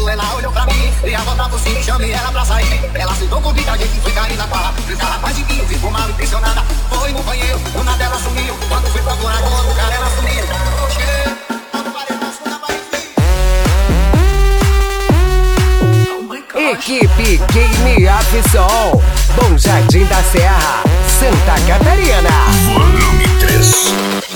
ela olhou pra mim. Dei a volta por cima e chamei ela pra sair. Ela sentou comigo, a gente foi cair na barra. Fiz rapaz de vinho, ficou mal impressionada. Foi no banheiro, do nada ela sumiu. Quando fui procurar com outro cara, ela sumiu. Equipe Game Up Som, Bom Jardim da Serra, Santa Catarina. Volume 3.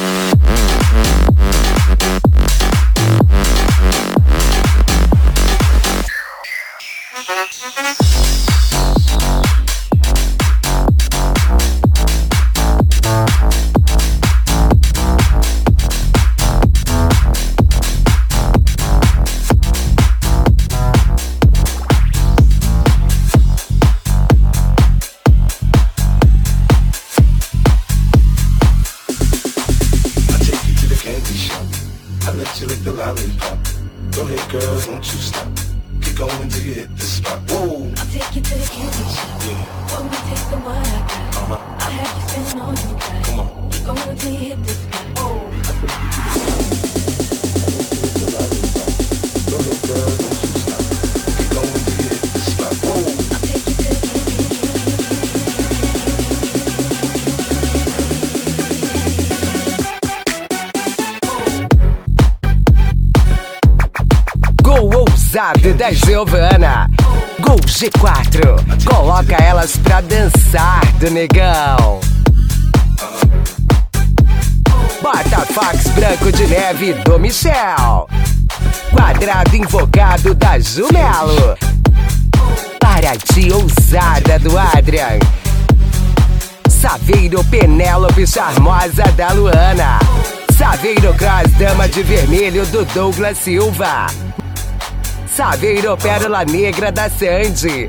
Da Giovana, Gol G4, coloca elas pra dançar do negão. Bota-fax branco de neve do Michel, quadrado invocado da Jumelo, Paraty ousada do Adrian, Saveiro Penélope charmosa da Luana, Saveiro Cross dama de vermelho do Douglas Silva, Saveiro Pérola Negra da Sandy.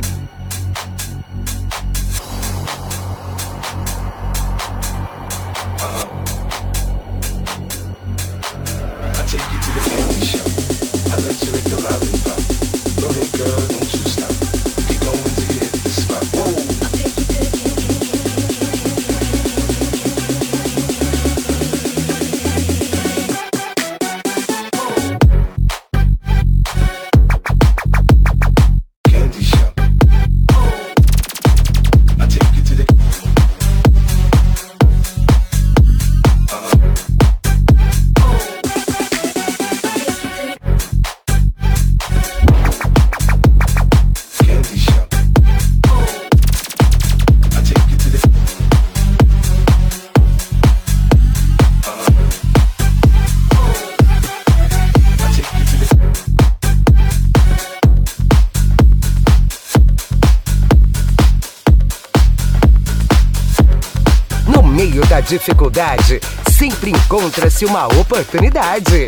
Da dificuldade, sempre encontra-se uma oportunidade.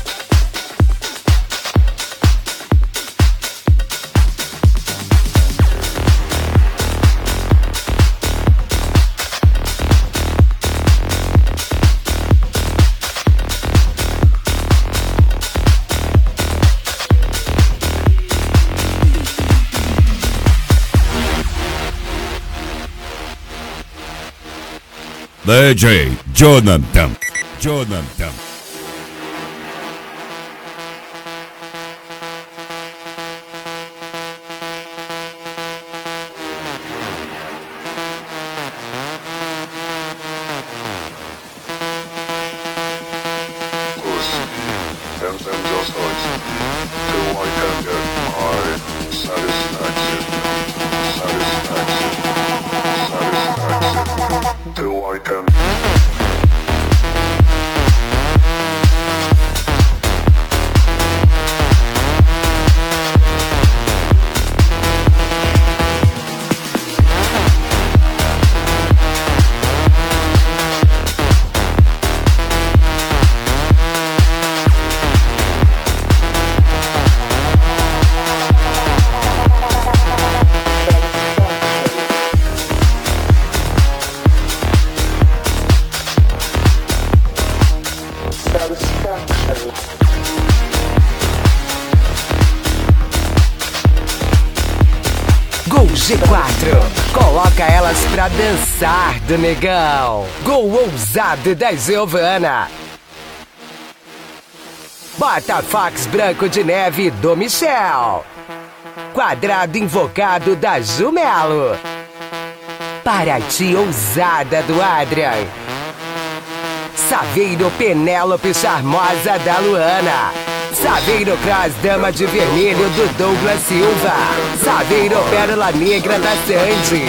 DJ Jonathan. Gol G4, coloca elas pra dançar do negão. Gol ousado da Giovana. Bota Fox Branco de Neve do Michel. Quadrado Invocado da Jumelo. Paraty Ousada do Adrian. Saveiro Penélope Charmosa da Luana. Saveiro Cross Dama de Vermelho do Douglas Silva. Saveiro Pérola Negra da Sandy.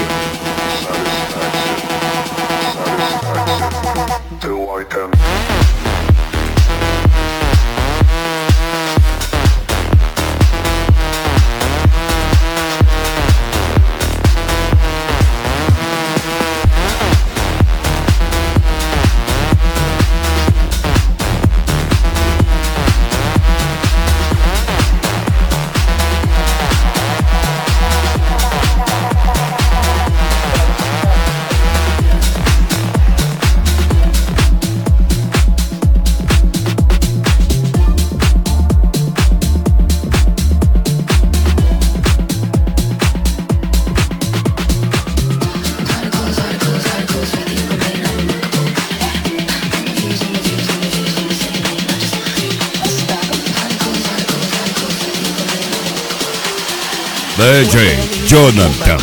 DJ Jonathan.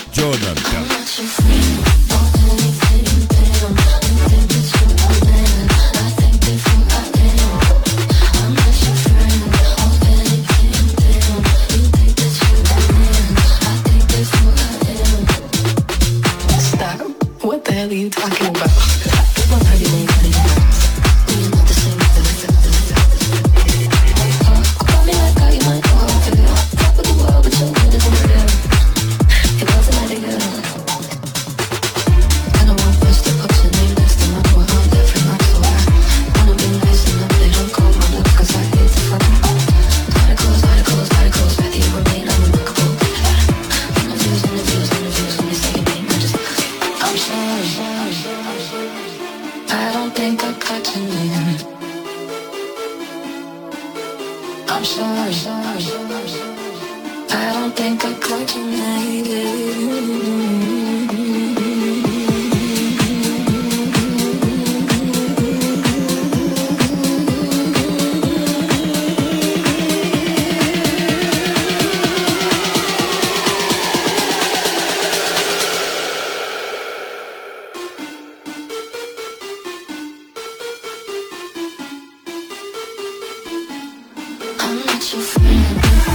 What the hell are you talking about? People are getting crazy. We're not the same. Call me like how you might know how to feel. Top of the world, but you're good as a real. It wasn't that good. I don't want us to put your name next to mine. We're all different, I'm so high. Wanna be nice enough, they don't call my bluff, cause I hate to fuck. Articles, whether you remain unremarkable. Interviews, when they say your name, I just, I'm sorry. I don't think I got your name. I'm sorry. I don't think I got your name. I'm not your friend.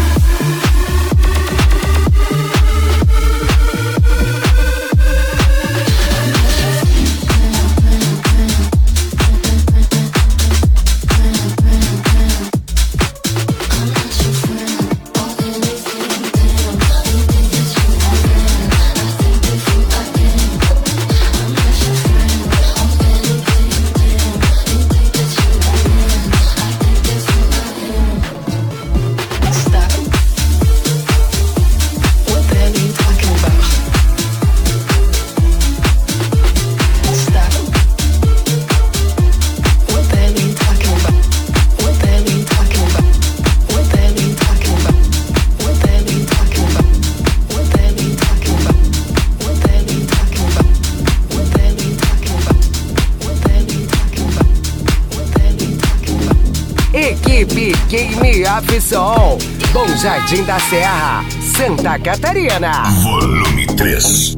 Equipe Game Up Som, Bom Jardim da Serra, Santa Catarina. Volume 3.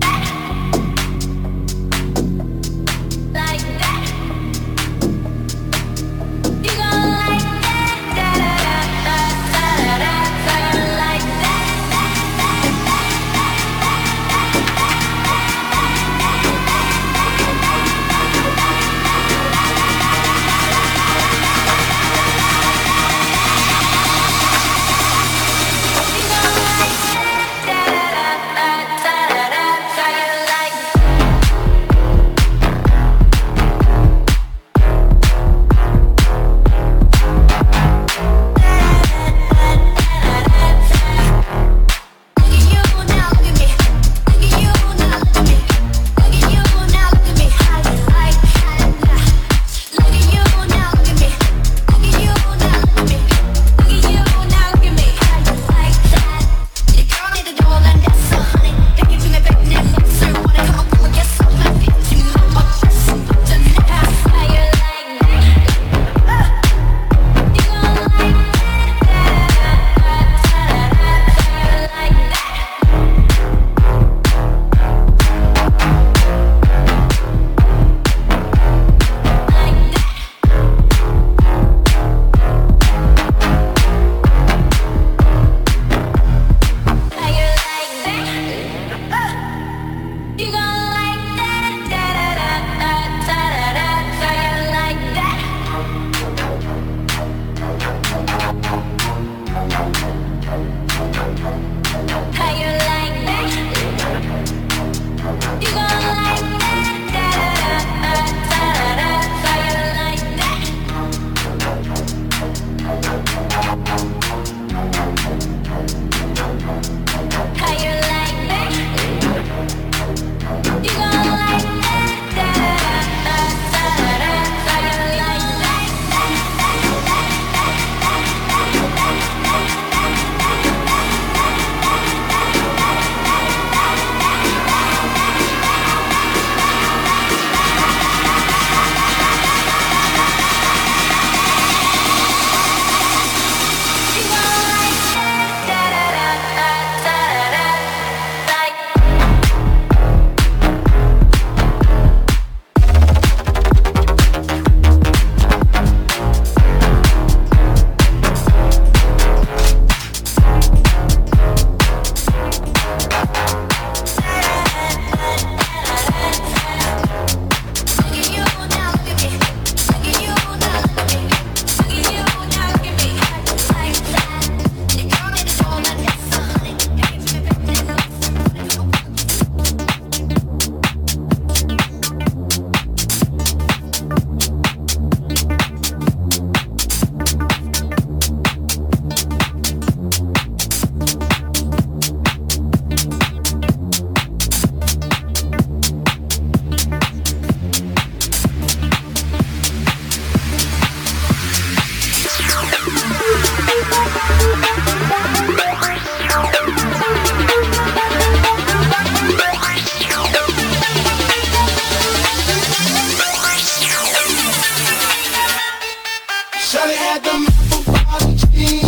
Shawty had them apple jeans.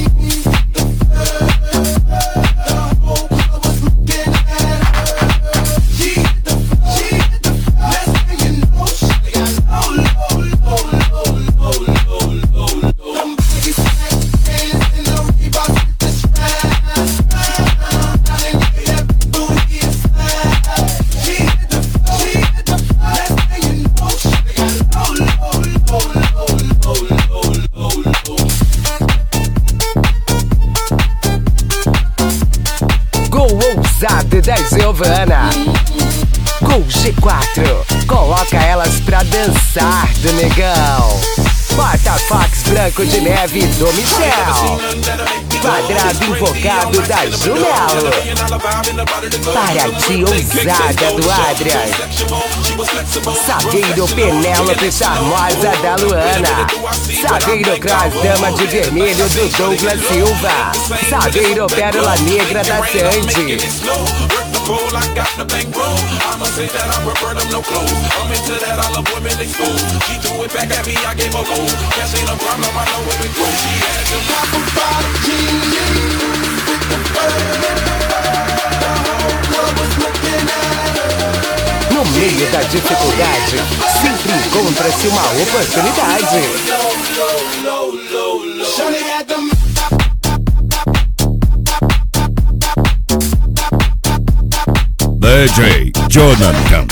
Da Giovana. Gol G4, coloca elas pra dançar do negão. Bota Fox Branco de Neve do Michel. Quadrado invocado da Jumelo. Paraty ousada do Adrian. Saveiro Penélope charmosa da Luana. Saveiro Cross Dama de Vermelho do Douglas Silva. Saveiro Pérola Negra da Sandy. I got the bankroll. I'ma say that I prefer them no clothes. I'm into that, I love women exposed. She threw it back at me, I gave her gold. Cash ain't a problem, I know where it goes. She had them apple bottom jeans with the fur. The whole club was looking at her. No meio da dificuldade, sempre encontra-se uma oportunidade. Shawty had them DJ Jonathan.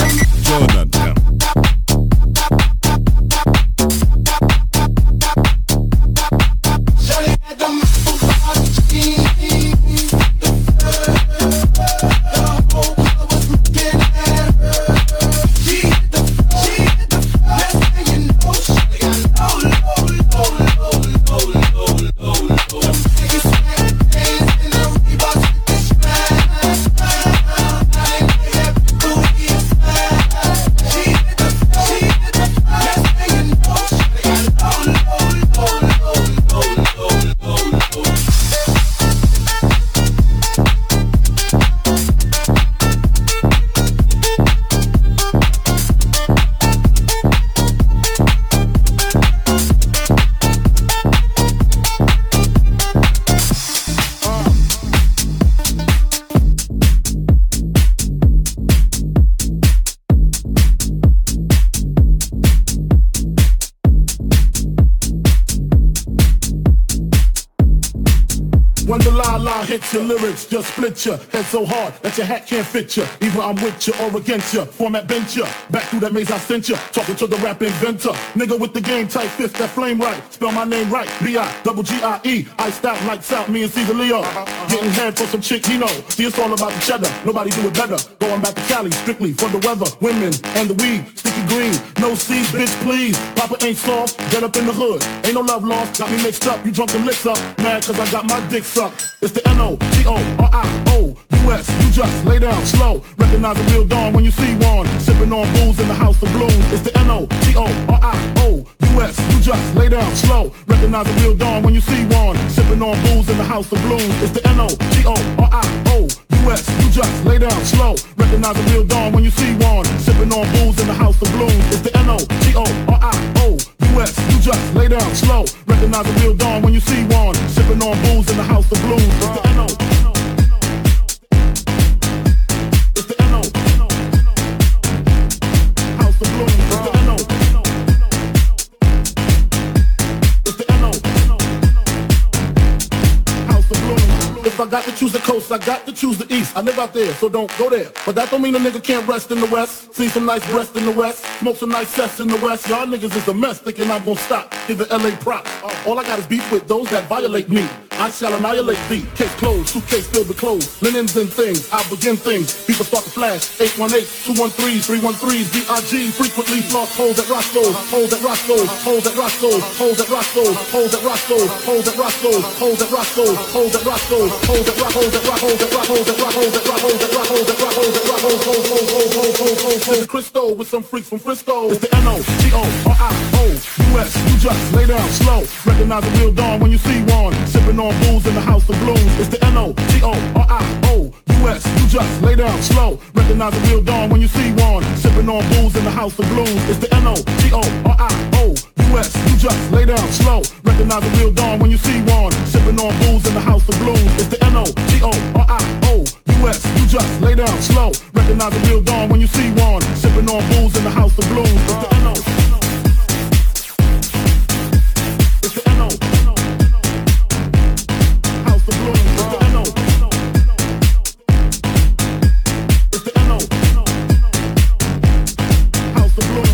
When the la-la hits your lyrics, just split ya. Head so hard that your hat can't fit ya. Either I'm with ya or against ya. Format bent ya. Back through that maze I sent ya. Talking to the rap inventor. Nigga with the game type fist that flame right. Spell my name right. B-I-double-G-I-E. Iced out, lights out, me and Caesar Leo. Getting head for some chick he know. See, it's all about the cheddar. Nobody do it better. Going back to Cali, strictly for the weather. Women and the weed. Sticky green. No seeds, bitch, please. Papa ain't soft. Get up in the hood. Ain't no love lost. Got me mixed up. You drunk and licks up. Mad cause I got my dick sucked. It's the N-O-T-O-R-I-O-U-S. You just lay down slow. Recognize a real dawn when you see one. Sipping on booze in the house of blues. It's the N-O-T-O-R-I-O-U-S. You just lay down slow. Recognize a real dawn when you see one. Sipping on booze in the house of blues. It's the N-O-T-O-R-I-O-U-S. You just lay down slow. Recognize a real dawn when you see one. Sipping on booze in the house of blues. It's the N-O-T-O-R-I-O-U-S. You just lay down slow. Recognize a real dawn when you see one. Sipping on booze in the house of blues. It's the N-O. It's the N-O. House of blues. It's the N-O. It's the N-O. House of blues. If I got to choose the coast, I got to choose the east. I live out there, so don't go there. But that don't mean a nigga can't rest in the west. See some nice breasts in the west. Smoke some nice cess in the west. Y'all niggas is a mess, thinking I'm gonna stop. Give the LA props. All I got is beef with those that violate me. I shall annihilate thee. Case closed, suitcase filled with clothes. Linens and things, I begin things. People start to flash. 818-213, 313s, B-I-G. Frequently lost holes at Roscoe's. Holes at Roscoe's. Holes at Roscoe's. Holes at Roscoe's. Holes at Roscoe's. Holes at Roscoe's. Holes at Roscoe's. Holes at Roscoe's. Holes at Roscoe's. Holes at Roscoe's. Holes at Roscoe's. Holes at Roscoe's. Holes at Cristo with some freaks from Frisco. It's the N-O-T-O-R-I-O-U-S. You just lay down slow. Recognize a real dawn when you see one. Sipping on booze in the house of blues. It's the N-O-T-O-R-I-O-U-S. You just lay down slow. Recognize a real dawn when you see one. Sipping on booze in the house of blues. It's the N-O-T-O-R-I-O-U-S. You just lay down slow. Recognize a real dawn when you see one. Sipping on booze in the house of blues. It's the N-O-G-O-R-I-O-U-S. You just lay down slow. Recognize a real dawn when you see one. Sipping on booze in the house of blues. It's the N-O. It's the N-O. House of blues. It's the N-O. It's the N-O. House of blues.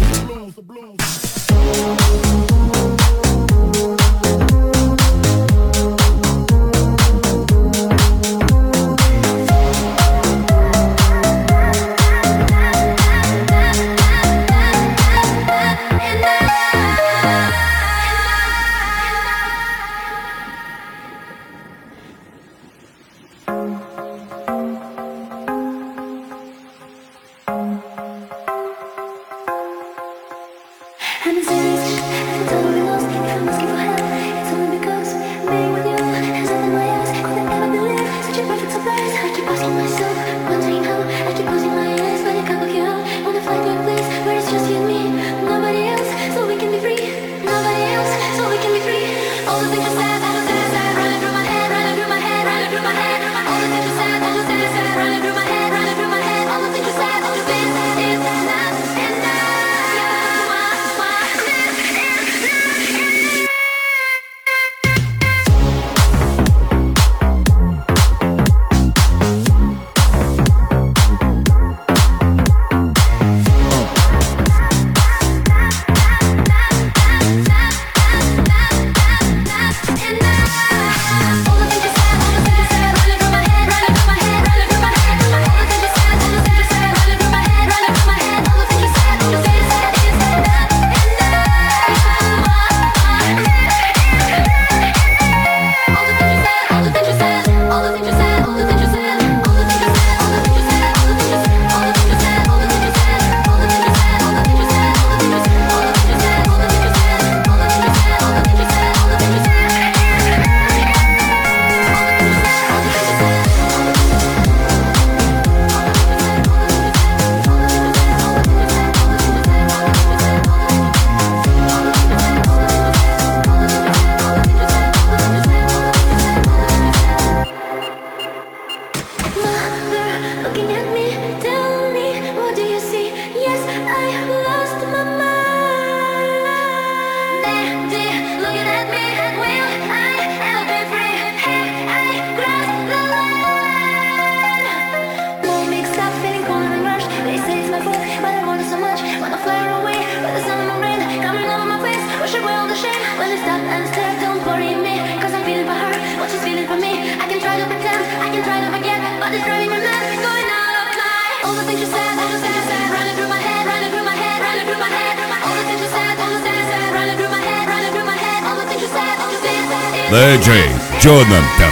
DJ Jonathan.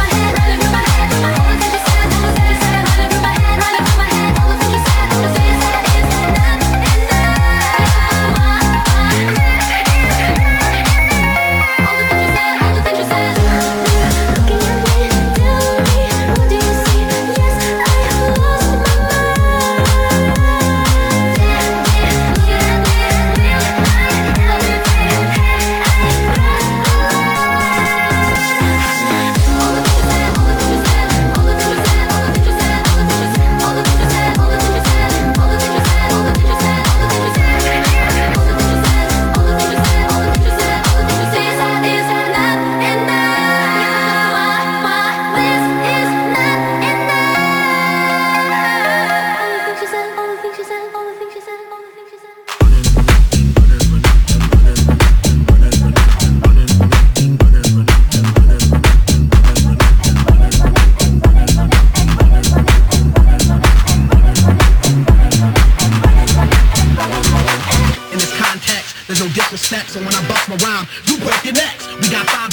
All the things you said,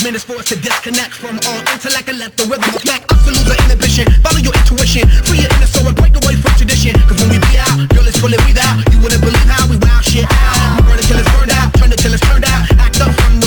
minutes for us to disconnect from all intellect and let the rhythm smack us to lose our inhibition. Follow your intuition, free your inner soul and break away from tradition. Cause when we be out, girl, it's fully breathe out. You wouldn't believe how we wow shit out. We burn it till it's burned out, turn it till it's turned out. Act up from the